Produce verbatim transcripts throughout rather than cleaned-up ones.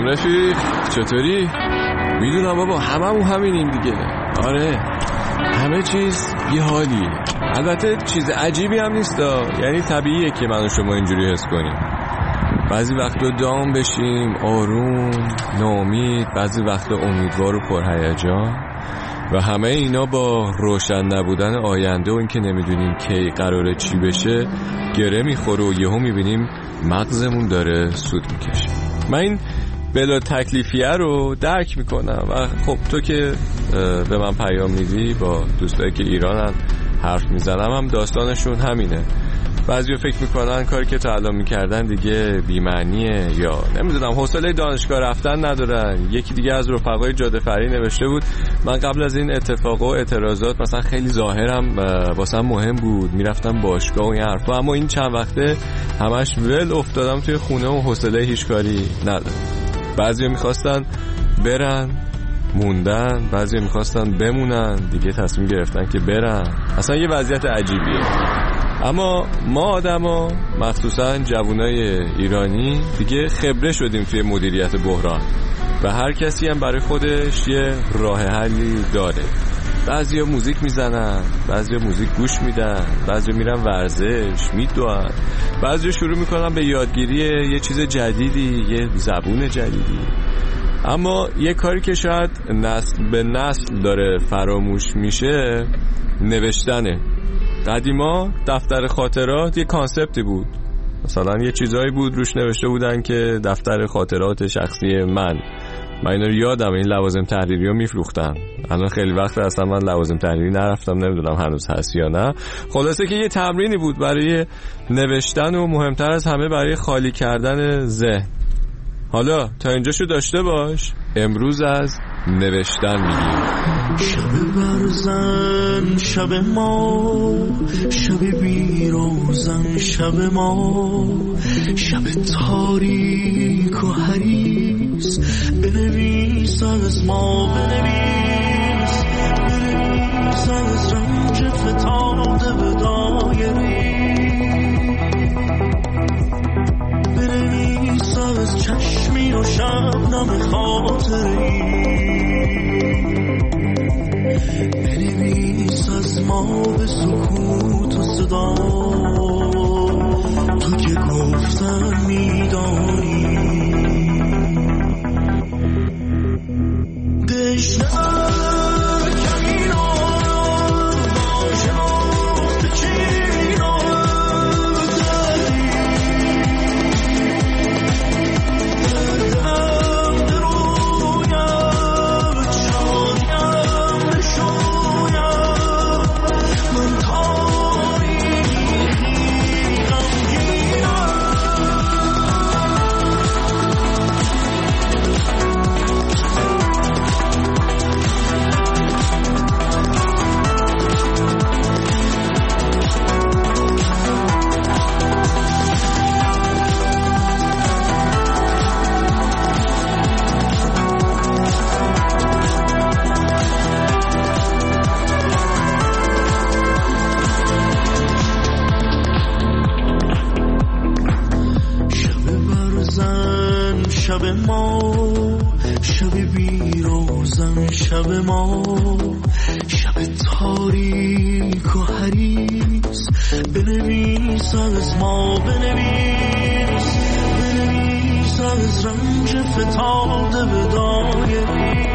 سلام رفیق، چطوری؟ میدونم بابا، هممون همینیم دیگه. آره، همه چیز یه حالیه. البته چیز عجیبی هم نیست، یعنی طبیعیه که من و شما اینجوری حس کنیم. بعضی وقتا دام بشیم آروم، ناامید، بعضی وقتا امیدوار و پرهیجان، و همه اینا با روشن نبودن آینده و اینکه نمیدونیم کی قراره چی بشه گره میخوره و یهو میبینیم مغزمون داره سود میکشه. من این بلا تکلیفیه رو درک میکنم و خب تو که به من پیام میدی با دوستایی که ایرانن حرف میزنم هم داستانشون همینه. بعضی‌ها فکر میکنن کاری که تا الان میکردن دیگه بی‌معنیه یا نمیدونم حوصله دانشگاه رفتن ندارن. یکی دیگه از رفقای جاده فری نوشته بود من قبل از این اتفاقا و اعتراضات مثلا خیلی ظاهرم واسم مهم بود، میرفتم باشگاه و این حرفا، اما این چند وقته همش ول افتادم توی خونه و حوصله هیچ کاری ندارم. بعضی‌ها میخواستن برن موندن، بعضی‌ها میخواستن بمونن دیگه تصمیم گرفتن که برن. اصلا یه وضعیت عجیبیه. اما ما آدما مخصوصا جوانای ایرانی دیگه خبره شدیم توی مدیریت بحران و هر کسی هم برای خودش یه راه حلی داره. بعضیا موزیک میزنن، بعضیا موزیک گوش میدن، بعضیا میرن ورزش میدوئن، بعضیا شروع میکنن به یادگیری یه چیز جدیدی، یه زبون جدیدی. اما یه کاری که شاید نسل به نسل داره فراموش میشه نوشتنه. قدیما دفتر خاطرات یه کانسپتی بود، مثلا یه چیزایی بود روش نوشته بودن که دفتر خاطرات شخصی من من اینا رو یادم، این لوازم تحریری رو میفروختن. الان خیلی وقت اصلا من لوازم تحریری نرفتم، نمیدونم هنوز هست یا نه. خلاصه که یه تمرینی بود برای نوشتن و مهمتر از همه برای خالی کردن ذهن. حالا تا اینجاشو داشته باش، امروز از نوشتن میگیم. شب برزن شب ما، شب بیروزن شب ما، شب تاریک و حریص، بنویس از ما، بنویس بنویس از رنج فتاده به دایری، بنویس از چشمی و شبنم خاطری، بنویس از ما به سکوت و صدا، تو که گفتم میدانی دشنه کمی را با شناخت چی را داری، دردم درویم شادیم بشویم، من تاریخی غمگینم. شب ما، شب بیروزن شب ما، شب تاریک و حریص، بنویس از ما، بنویس بنویس از رنج فتاده به دایری،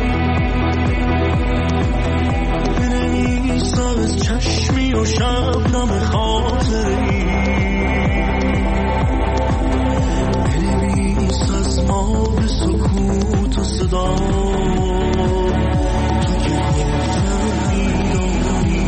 بنویس از چشمی و شبنم خاطری، ما به سکوت و صدا، تو که گفتم میدانی.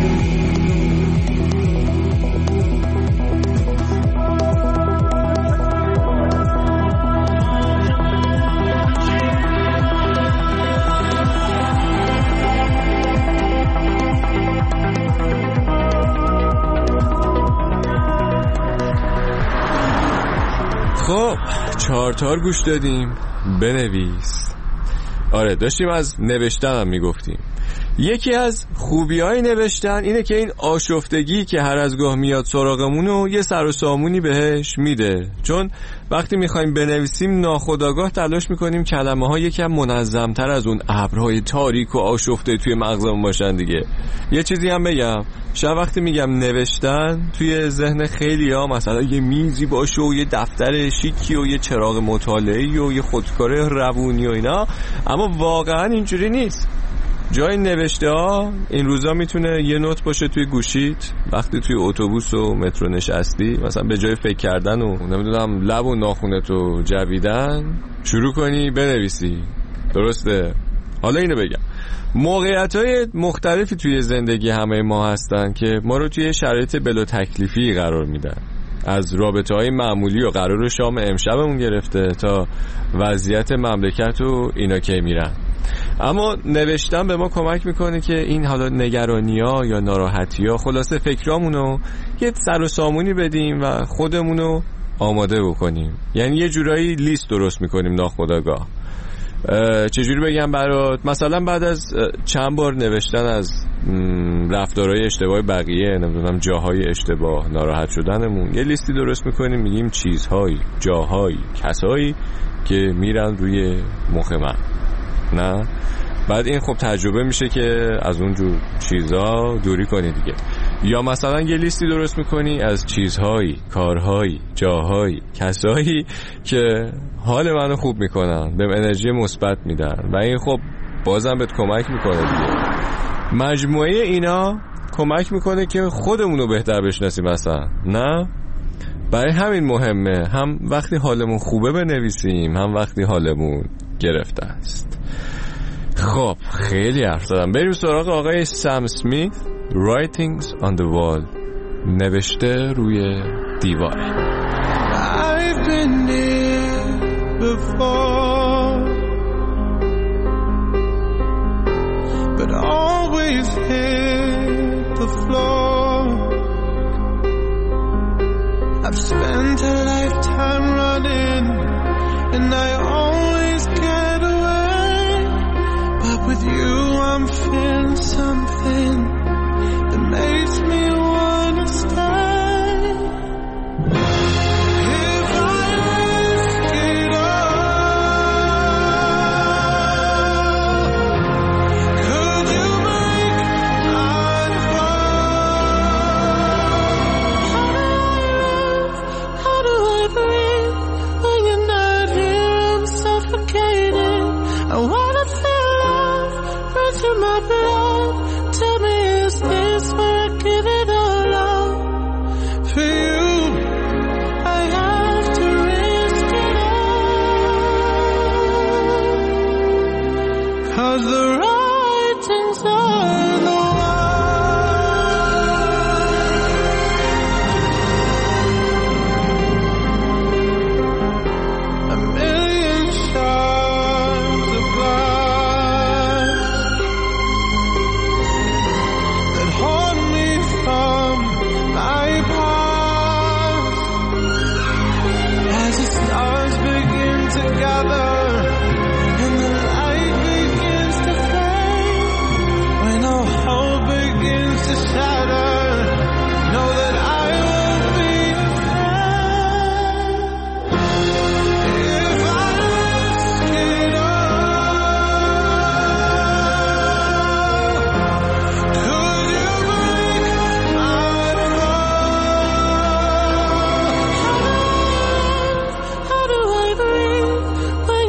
خب چهار تار گوش دادیم. بنویس. آره داشتیم از نوشتن هم میگفتیم. یکی از خوبی‌های نوشتن اینه که این آشفتگی که هر از گاه میاد سراغمونو یه سر و سامونی بهش میده، چون وقتی میخوایم بنویسیم ناخودآگاه تلاش میکنیم کلمه ها یکم منظمتر از اون ابرهای تاریک و آشفته توی مغزمون باشن دیگه. یه چیزی هم بگم، شب وقتی میگم نوشتن توی ذهن خیلی‌ها مثلا یه میزی باشه و یه دفتر شیکی و یه چراغ مطالعه‌ای و یه خودکار روونی و اینا، اما واقعا اینجوری نیست. جای نوشته ها این روزا میتونه یه نوت باشه توی گوشیت وقتی توی اتوبوس و مترو نشستی، مثلا به جای فکر کردن و نمیدونم لب و ناخونتو جویدن شروع کنی بنویسی. درسته؟ حالا اینو بگم، موقعیت‌های مختلفی توی زندگی همه ما هستن که ما رو توی شرایط بلا تکلیفی قرار میدن، از رابطه‌های معمولی و قرار شام امشبمون گرفته تا وضعیت مملکت و اینا که میرن. اما نوشتن به ما کمک میکنه که این حالا نگرانی‌ها یا ناراحتی‌ها خلاصه فکرامونو یه سر و سامونی بدیم و خودمونو آماده بکنیم. یعنی یه جورایی لیست درست میکنیم ناخودآگاه. چجوری بگم برات؟ مثلا بعد از چند بار نوشتن از رفتارهای اشتباه بقیه، نمیدونم جاهای اشتباه، ناراحت شدنمون، یه لیستی درست میکنیم، میگیم چیزهایی، جاهایی، کسایی که میرن روی مخ من. نه؟ بعد این خب تجربه میشه که از اونجور چیزها دوری کنی دیگه. یا مثلا یه لیستی درست میکنی از چیزهایی، کارهایی، جاهایی، کسایی که حال منو خوب میکنن، بهم انرژی مثبت میدن و این خب بازم بهت کمک میکنه دیگه. مجموعه اینا کمک میکنه که خودمونو بهتر بشناسیم مثلا. نه؟ برای همین مهمه هم وقتی حالمون خوبه بنویسیم، هم وقتی حالمون گرفته است. خب خیلی حرف زدم، بریم سراغ آقای سم اسمیت. Writings on the wall، نوشته روی دیوار. I've been here before, but always hit the floor. I've spent a lifetime running and I always get away, but with you I'm feeling something that makes me wanna stay. If I risk it all, could you make my fall? How do I breathe when you're not here? I'm suffocating. I wanna feel love run through my blood. Tell me, is this where I give it all up? For you, I have to risk it all, 'cause the writings on the wall. A million shards of glass that haunt me from my past. As the stars begin to gather and the light begins to fade, when all hope begins to shatter, know that I won't be afraid. If I risk it all, could you break my fall? How do I breathe when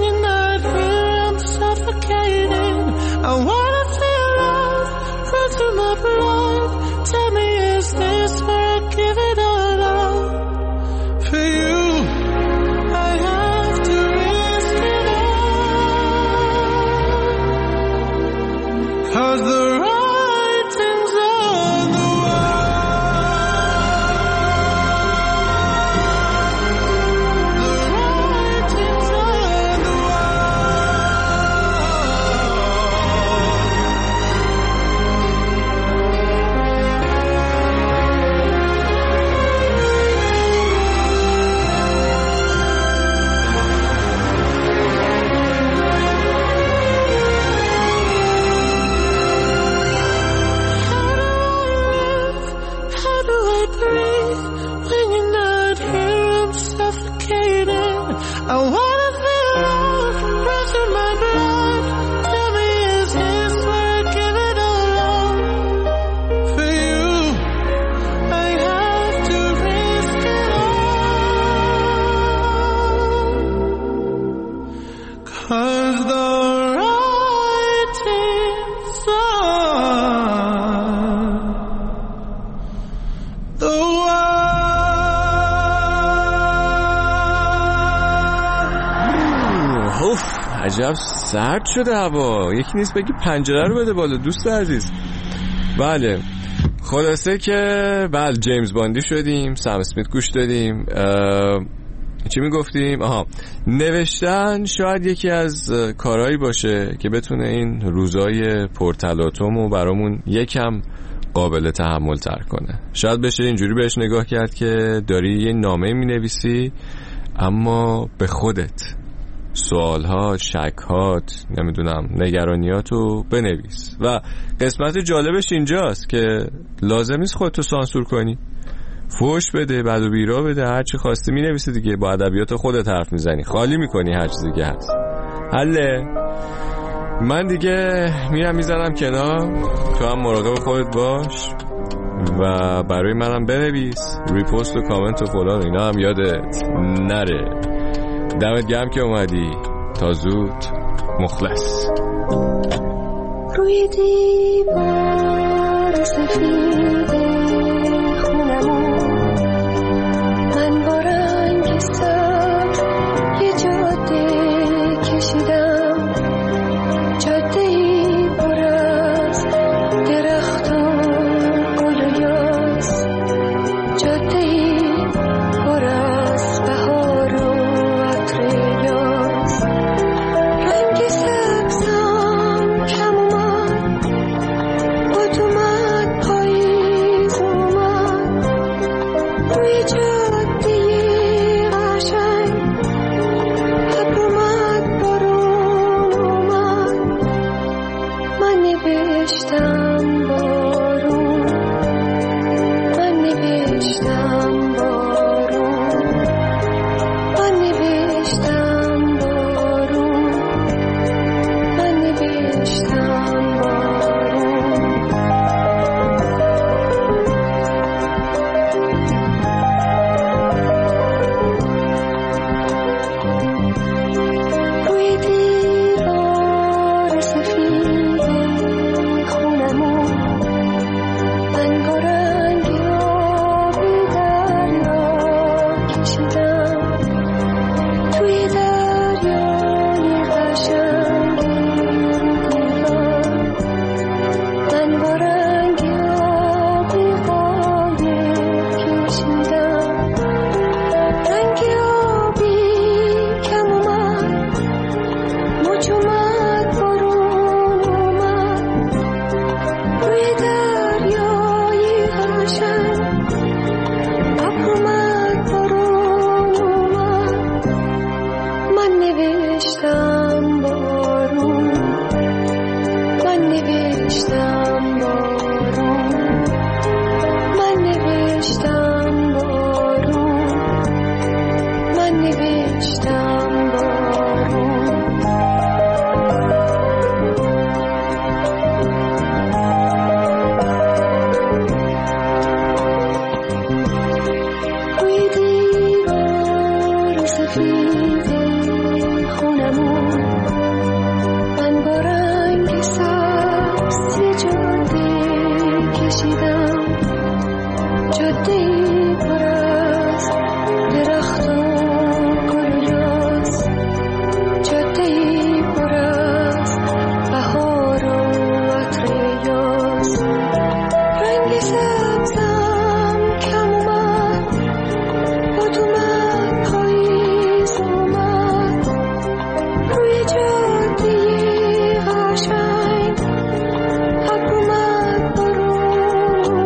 suffocating. I wanna feel love rush in my blood. Tell me, is this where I give it all up? For you, I have to risk it all. 'Cause the writing's on the wall. اوف عجب سرد شده هوا. یکی نیست بگی پنجره رو بده بالا دوست عزیز. بله خلاصه که بله جیمز باندی شدیم، سم اسمیت گوش دادیم. چی میگفتیم؟ آها نوشتن شاید یکی از کارهایی باشه که بتونه این روزای پرتلاطمو برامون یکم قابل تحمل تر کنه. شاید بشه اینجوری بهش نگاه کرد که داری یه نامه می نویسی اما به خودت سوالها، شکهات، نمیدونم نگرانیاتو بنویس. و قسمت جالبش اینجاست که لازم نیست خودتو سانسور کنی، فوش بده، بد و بیرا بده، هر چی خواستی می نویسی دیگه. با ادبیات خودت حرف میزنی، خالی میکنی هر چیزی که هست. حله من دیگه میرم میزنم کنار، تو هم مراقب خودت باش و برای منم بنویس، ریپوست و کامنت و فلان اینا هم یادت نره. دمت گرم که اومدی. تا زود. مخلص. روی دیوار سفید خونمون من با رنگ سبز یه جاده کشیدم، جاده ای پر از درخت و گل و یاس، جاده ای پر از بهار و عطر یاس. رنگ سبزم کم اومد، باد اومد پاییز اومد، روی جاده قشنگ ابر اومد بارون اومد. من نوشتم بارون، من نوشتم بارون، من نوشتم بارون، من نوشتم بارون. روی دیوار سفید خونمون من با رنگ آبی دریا کشیدم، توی دریای قشنگی دیوار من با رنگ آبی قایق کشیدم. رنگ آبی کم اومد، موج اومد بارون اومد، روی دریای قشنگ ابر اومد بارون اومد. من نوشتم بارون، من نوشتم بارون، من نوشتم بارون، من نوشتم بارون. روی دیوار سفید خونمون من با رنگ سبز یه جاده کشیدم، جاده ای پر از درخت و گل و یاس، جاده ای پر از بهار و عطر یاس. رنگ سبزم کم اومد، باد اومد پاییز اومد، روی جاده قشنگ ابر اومد بارون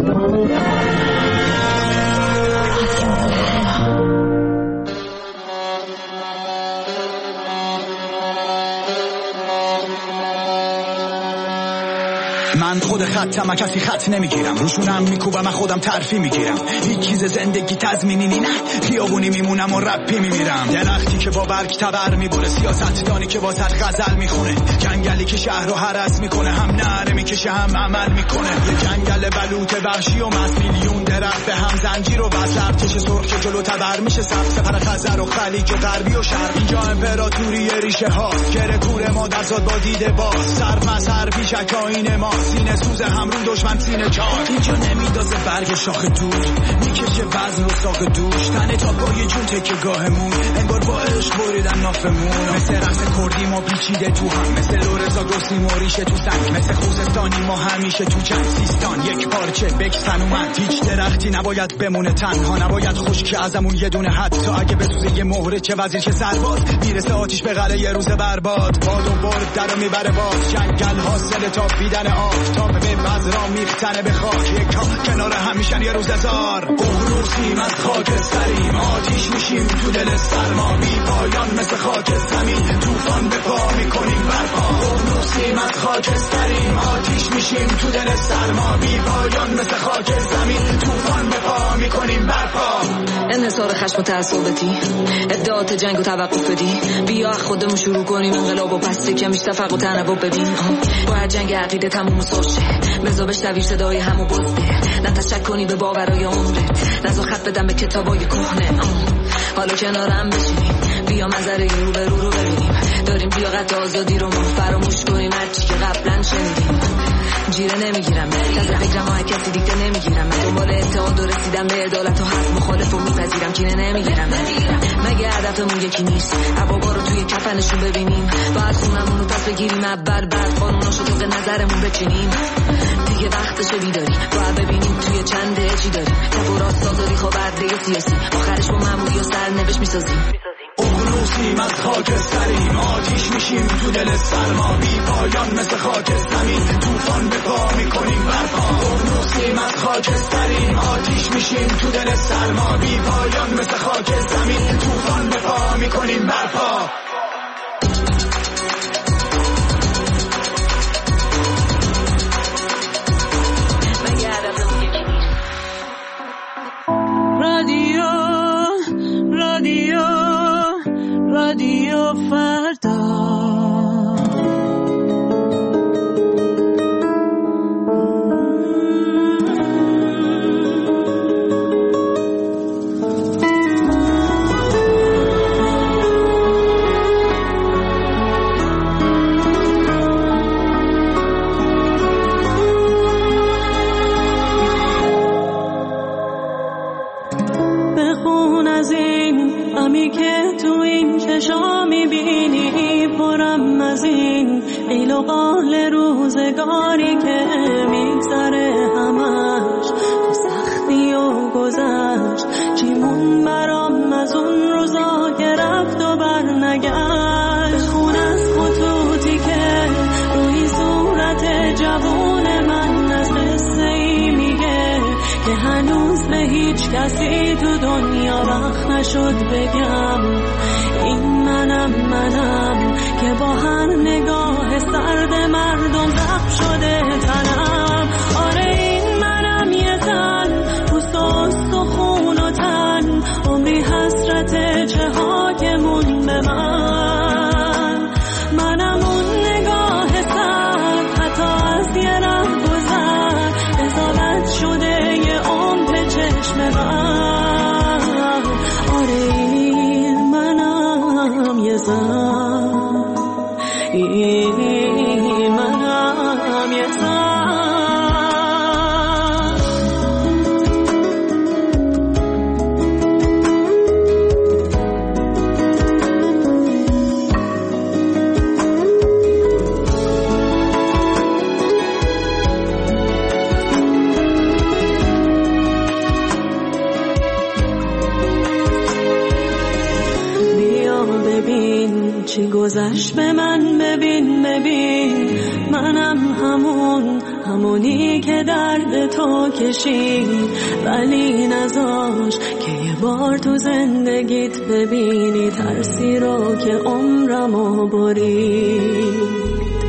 من خود خطم، کسی خط نمیگیرم، روشونم میکوبم، من خودم ترفی میگیرم. هیچ چیز زندگی تضمینی نه، خیابونی میمونم و رپی میمیرم. درختی که با برگ تبر میبره، سیاستدانی که با صد غزل میخونه، جنگلی که شهر رو هرس میکنه، هم نعره میکشه هم عمل میکنه. یه جنگل بلوط وحشی و مست، میلیون درخت به هم زنجیر و وصل، ارتش سرخ که جلو تبر میشه، سبز سپر خزر و خلیج غربی و شرق. اینجا امپراتوری ریشه هاست، گره کور مادر زاد با دیده باز، سر مسر پیشک آینه ما، سینه سوز هم رو دشمن سینه چار. اینجا نمیدازه برگ شاخ دود، میکشه وزن و ساق دوش، تنه تا پای جون تکه گاهمون، انگار با عشق بریدن نافمون. مثل رقص کردی ما پیچیده تو هم، مثل لورزا گفتیم و ریشه تو سنگ، مثل خوزستانی ما همیشه تو جنگ. سیستان یک پارچه بکسن اومد، هیچ درختی نباید بمونه تنها، نباید خشکی ازمون یه دونه حد، تا اگه بسوزه یه مهره چه وزیر چه سرباز، میرسه آتیش به قلعه یه روز برباد. باد و برد درو میبره باز، جنگل حاصل تا بیدن آفتاب به بذرا میختنه به خاک، یکا کنار همیشن یه روز هزار. ققنوسیم از خاکستریم، آتیش میشیم تو دل سرما، بی پایان مثل خاک زمین، طوفان به پا میکنیم برپا. ققنوسیم از خاکستریم، آتیش میشیم تو دل سرما، بی پایان مثل خاک زمین، طوفان به پا میکنیم برپا. انحصار خشم و تعصباتی، ادعات جنگ و توقف بدی، بیا خودمون شروع کنیم انقلاب و پس کمیش تفق و تنوع ببین. باید جنگ عقیده تموم ساشه، بزا بشنوی صدای همو بزده، نه تشک کنی به باورای عمرت، نزا خط بدم به کتابای کهنه. حالا کنارم بشینیم، بیا منظره رو به رو رو ببینیم، داریم لیاقت آزادی رو ما فراموش کنیم، هرچی که قبلا شنیدیم. جیره نمیگیرم، از فکرم های کسی دیگه نمیگیرم، من دنبال اتحاد و رسیدم به عدالت و حق، مخالف و میپذیرم، کینه نمیگیرم. مگه هدفمون یکی نیست عبابا رو توی کفنشون ببینیم، بعد خونمون رو پس بگیریم، اول بعد قانوناشو طبق نظرمون بچینیم. دیگه وقتشه بیداری، باید ببینیم توی چنده چی داریم، تب و راست داری خواه برده سیاسی، آخرش با معمولی و سرنوشت میسازیم. ققنوسیم از خاکستریم، آتیش میشیم تو دل سرما، بی پایان مثل خاک زمین، طوفان به پا میکنیم برپا. ققنوسیم از خاکستریم، آتیش میشیم تو دل سرما، بی پایان مثل خاک زمین، طوفان به پا میکنیم برپا. رادیو رادیو رادیو فردا. بخون از این غمی که تو این چشا میبینی، پرم از این قیل و قال روزگاری که میگذره همش تو سختی و گذشت، چیمون برام از اون روزا که رفت و برنگشت. بخون از خطوطی که روی صورت جوون من از قصه ای میگه که هنوز به هیچ کسی تو دنیا وقت نشد بگم. این منم منم که با هر نگاه سرد مردم زخم شده تنم. آره این منم یه زن پوست و استخون و تن، عمری حسرت چه ها که مون به من. منم اون نگاه سرد حتی از یه ره گذر، قضاوت شده یه عمر چشم من. آره این منم یه زن، این منم یه زن. چی گذشت به من، ببین ببین منم همون همونی که درد تو کشید، ولی نذاش که یه بار تو زندگیت ببینی ترسی رو که عمرمو برید.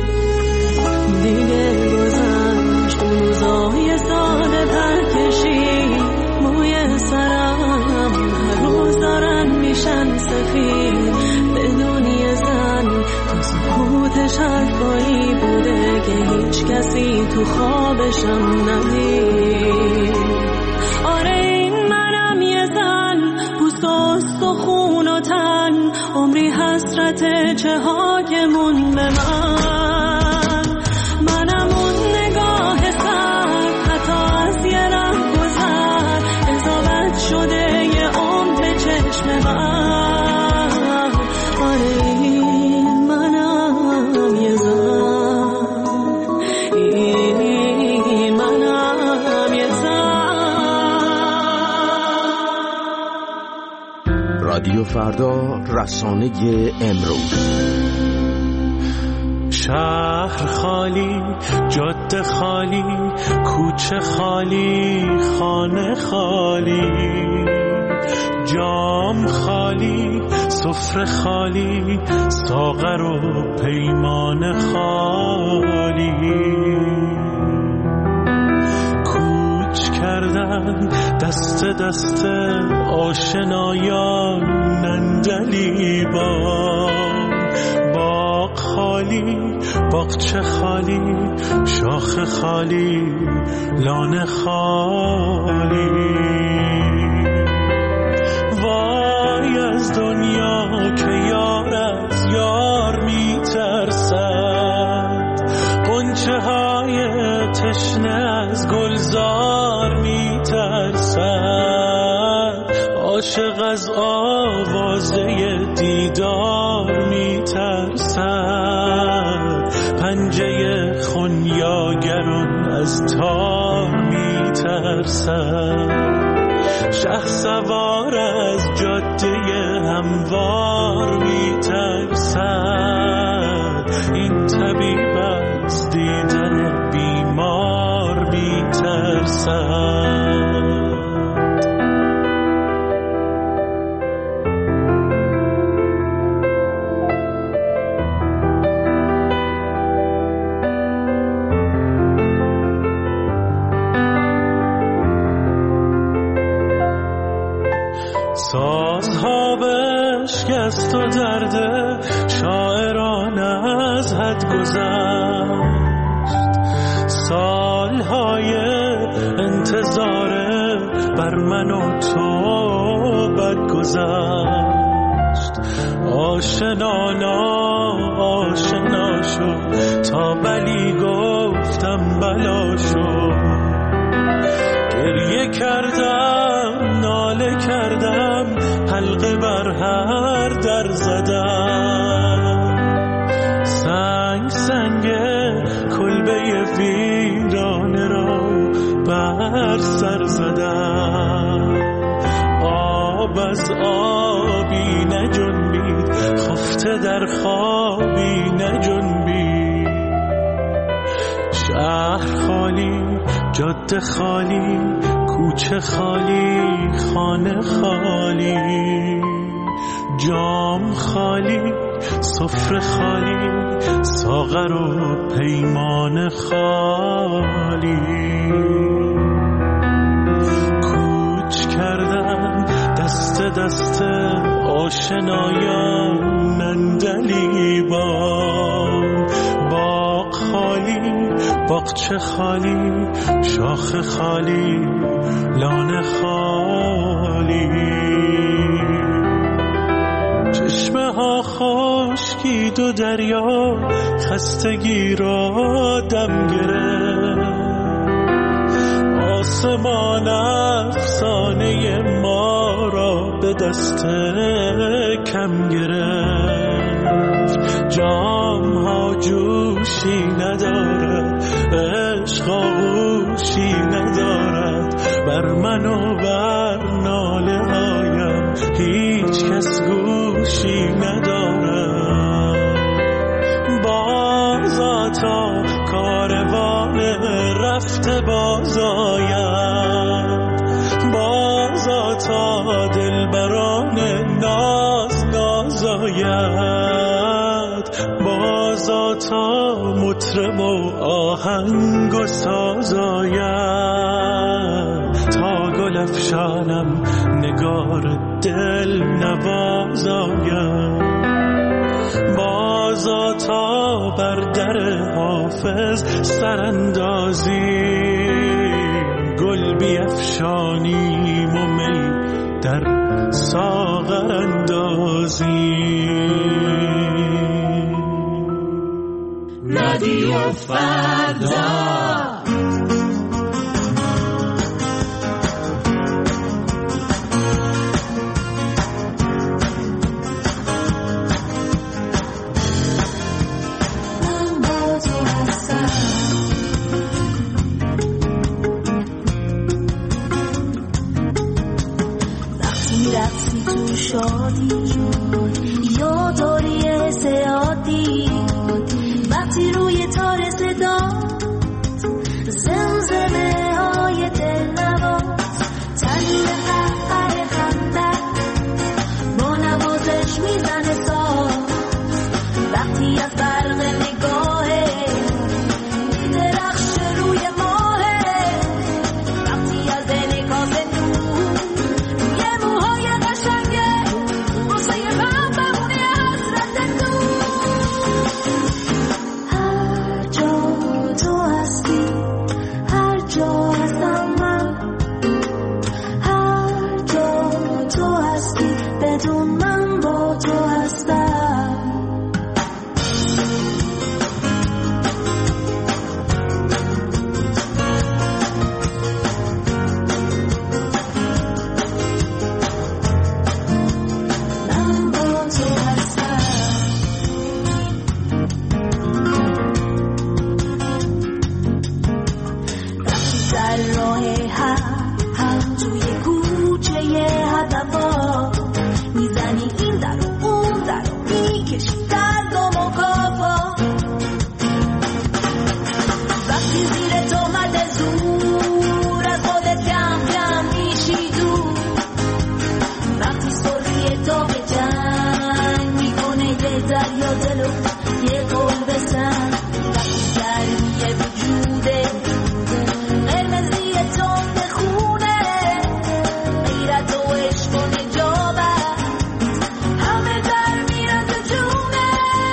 دیگه گذشت اون روزای ساده پر کشید، موی سرم هر روز دارن میشن سفید، بدون یه زن تو سکوتش حرفایی بوده که هیچ کسی تو خوابشم ندید. آره این منم یه زن، پوست و استخون و تن، عمری حسرت چه ها که مون به من. منم اون نگاه سر، حتی از یه ره گذر، اضافت شده یه عمر به چشم من. آره این منم یه زن، این منم یه زن. رادیو فردا، رسانه امروز. شهر خالی، جاده خالی، کوچه خالی، خانه خالی، جام خالی، سفره خالی، ساغر و پیمان خالی. کوچ کردن دست دست آشنایان نندلیبان. باغ خالی، باغچه خالی، شاخ خالی، لانه خالی. وای از دنیا که یار از یار میترسد، غنچه های تشنه از گلزار میترسد، عاشق از آوازه دیدار میترسد، پنجه خونیاگران از تار میترسد، شه سوار از جاده هموار میترسد. این طبیب از دیدن بیمار میترسد. سازها بشکست و درده شاعران از حد گذشت، سالهای انتظار بر من و تو بد گذشت. آشنا آشنا شد تا بلی گفتم بلا شد. گریه کردم ناله کردم حلقه بر هر در زدم، سنگ سنگ کلبه ویرانه را بر سر زدم. آب از آبی نجنبید، خفته در خوابی نجنبید. شهر خالی، جاده خالی، کوچه خالی، خانه خالی، جام خالی، سفره خالی، ساغر و پیمان خالی. کوچ کردن دست دست آشنایان نندلیبان. باغ خالی، باغچه خالی، شاخ خالی، لانه خالی. چشمه ها خشکید و دریا خستگی را دم گرفت. آسمان افسانه ما را به دست کم گرفت. جام ها جوشی ندارد، عشق آغوشی ندارد، بر من و بر ناله هایم هیچ کس گوشی ندارد. بازا تا کاروان سازاید، بازا تا دلبران ناز نازاید، بازا تا مطرب و آهنگ و سازاید، تا گل افشانم نگار دل نوازاید، بازا تا بر در حافظ سراندازی، گل بیفشانیم و می در ساغر اندازیم. رادیو فردا شادی یا داری حس عادی، وقتی روی تار صدا زمزمه های دل نواز، تنین قهقه خندت با نوازش میزنه ساز، وقتی از برق نگاهه درخش روی ماهه، وقتی از انعکاس نور یه موهای قشنگه واسه یه غم بمونه حسرت تو. هر جا تو هستی، هر جا هستم من، هر جا تو هستی بدون من با تو هستم. من با تو هستم. وقتی در راه هم هم توی کوچه هدفا میزنی این در و اون در و میکشی درد و مکافا، وقتی زیر تهمت زور از خودت کم کم میشی دور، وقتی سرخی تو به جنگ میکنه یه دریا دلو یه قول بسن، وقتی گرمی وجوده قرمزی تند خونه، غیرت و عشق و نجابت همه در میرن تو جونه.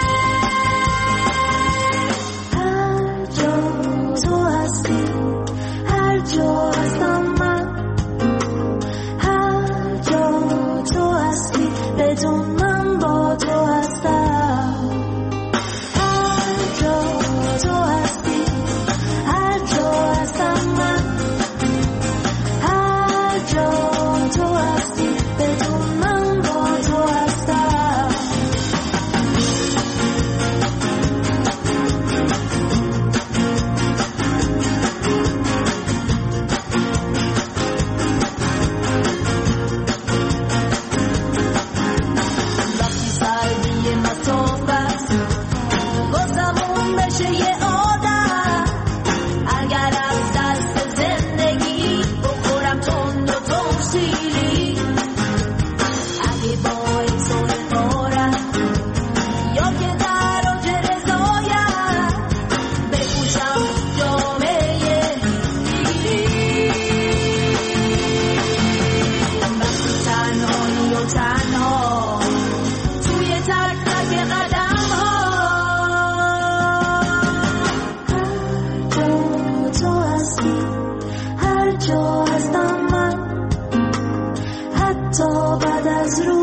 هر جا تو هستی، هر جا هستم من، هر جا تو هستی بدون من با تو هستم. هر جا تو هستی، هر جا هستم من، هر جا تو هستی بدون من با تو هستم. وقتی سردی مسافت واسمون بشه یه عادت، اگر از دست زندگی بخورم تند و تفصیلی، اگه باعث و حقارت یا که در آج رضایت بپوشم جامعه پیری، وقتی تنهایی و تنها توی تک تک قدم ها، هر جا تو هستی، هر جا هستم من، حتی بعد از رو